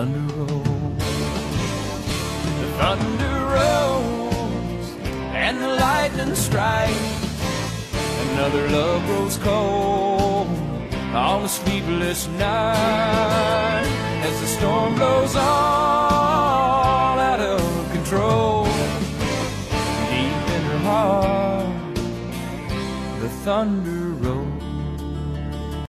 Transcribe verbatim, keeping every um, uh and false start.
thunder rolls. The thunder rolls and the lightning strikes. Another love grows cold on a sleepless night as the storm blows all out of control. Deep in her heart, the thunder rolls.